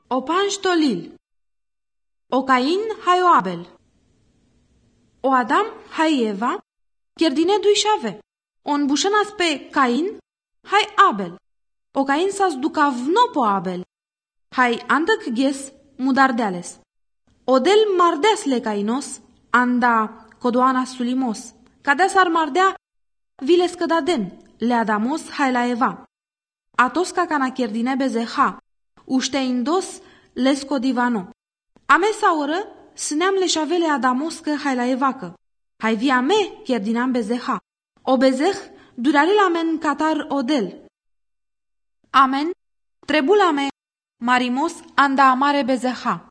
O panștolil. O Cain hai o Abel. O Adam hai Eva, chierdine duișave. O înbușănas pe Cain, hai Abel. O Cain sa zducavno po Abel. Hai andăc ghes mudardeales. Odel mardeasle Cainos, anda codoana sulimos. Cadea s-ar mardea viles cădaden, le Adamos hai la Eva. Atos ca cana chierdine bezeha, uște indos lesco divano. Amesa oră sâneam leșavele Adamos că hai la Evacă. Hai via me chierdinam bezeha. O bezeh durarel amen catar odel. Amen, trebula me marimos anda amare bezeha.